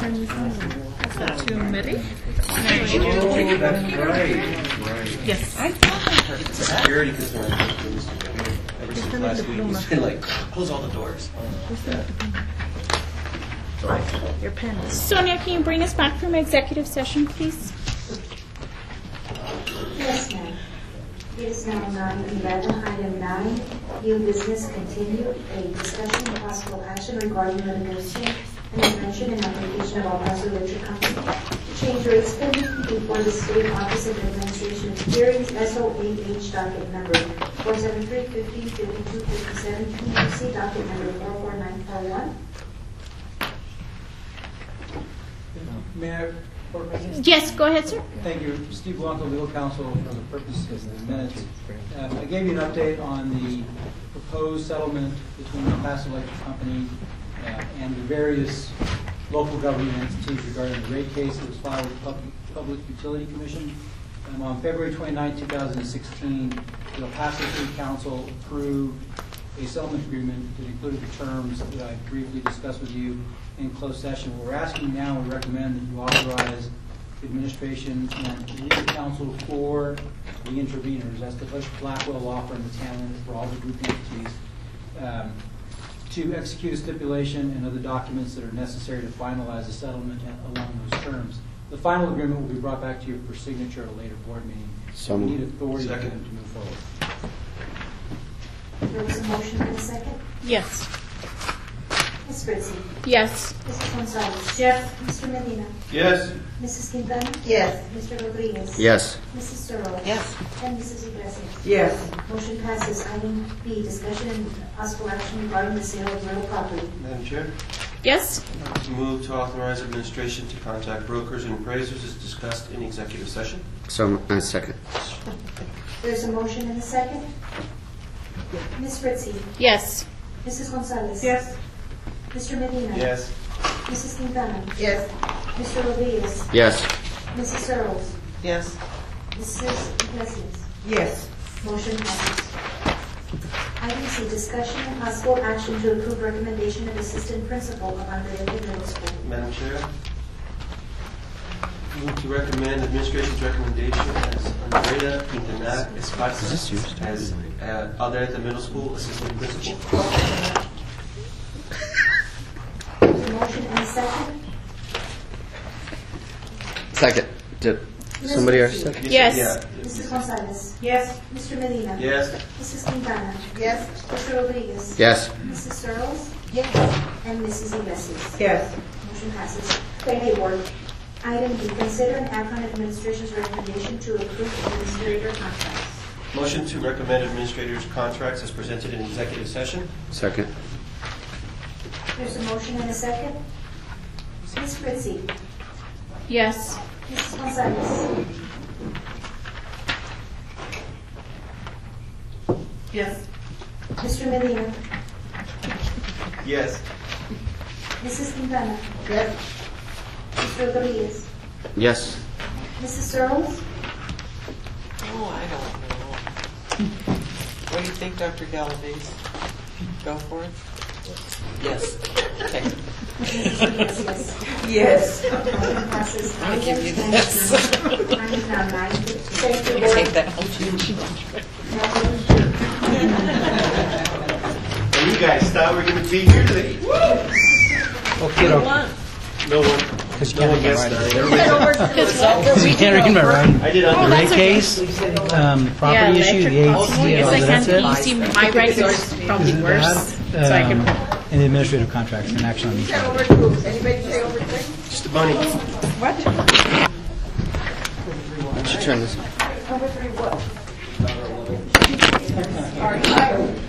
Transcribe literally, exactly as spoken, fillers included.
To Mary? That's right. Right. Yes. I It's a security concern. Ever since last week, he's been like, close all the doors. Sorry. Your pen. Sonia, can you bring us back from executive session, please? Yes, ma'am. It is now nine eleven, item nine, new business continued, a discussion of possible action regarding litigation and invention and application of El Paso Electric Company to change rates pending before the State Office of Administration of Hearings, S O A H docket number four seven three, fifty, fifty-two, fifty-seven, P U C docket number four four nine four one. Mayor, Board President? Yes, go ahead, sir. Thank you. Steve Blanco, legal counsel for the purposes of the minutes. Um, I gave you an update on the proposed settlement between the El Paso Electric Company uh, and the various local government entities regarding the rate case that was filed with the Public, Public Utility Commission. Um, on February twenty-ninth, two thousand sixteen, the El Paso City Council approved a settlement agreement that included the terms that I briefly discussed with you in closed session. What we're asking now, we recommend that you authorize the administration and legal counsel for the interveners, that's the Blackwell law firm that's handling it for all the group entities, um, to execute a stipulation and other documents that are necessary to finalize the settlement along those terms. The final agreement will be brought back to you for signature at a later board meeting. So we need authority to move forward. There was a motion and a second. Yes. Miz Fritzy. Yes. Missus Gonzalez. Yes. Mister Medina. Yes. Missus Quintana. Yes. Mister Rodriguez. Yes. Missus Searle. Yes. And Missus Iglesias. Yes. Motion passes. Item B, discussion and possible action regarding the sale of real property. Madam Chair, Yes. move to authorize administration to contact brokers and appraisers as discussed in executive session. So, uh, second. There's a motion and a second. Miz Fritzy. Yes. Missus Gonzalez. Yes. Mister Medina. Yes. Missus Quintana. Yes. Mister Rodriguez. Yes. Missus Searle. Yes. Missus Iglesias. Yes. Motion passes. Item C, discussion and possible action to approve recommendation of assistant principal of Andrea Middle School. Madam Chair, move to recommend administration's recommendation as Andrea Quintana Esparza as uh, Alderete Middle School assistant principal. There's a motion and a second. Second. Did somebody else second? Yes. Yeah. Missus Gonzalez. Yes. Mister Medina. Yes. Missus Quintana. Yes. Mister Rodriguez. Yes. Missus Searle. Yes. And Missus Iglesias. Yes. Motion passes. Thank you, Board. Item D, consider and act on administration's recommendation to approve administrator contracts. Motion to recommend administrators' contracts as presented in executive session. Second. There's a motion and a second. Miz Fritzy. Yes. Missus Gonzalez. Yes. Mister Medina. Yes. Missus Quintana. Yes. Mister Rodriguez. Yes. Missus Searle. Oh, I don't know. What do you think, Doctor Galvez? Go for it? Yes. Okay. Yes, yes. Yes. Motion passes. I'll give you this. Item now nine. Thank you, Board. Take that. And you guys thought we were going to be here today. Okay, No one. No one gets that. Everybody's- you can't read my writing. I did The under. rate case, um, Yeah, property issue, the electric. A T, Yes, all I that's can. You it. see, my writing is probably Is worse, that, so I can. um, And the administrative contracts and action on these. Anybody say over there? Just a bunny. What? Should turn this. Number three, what? All right.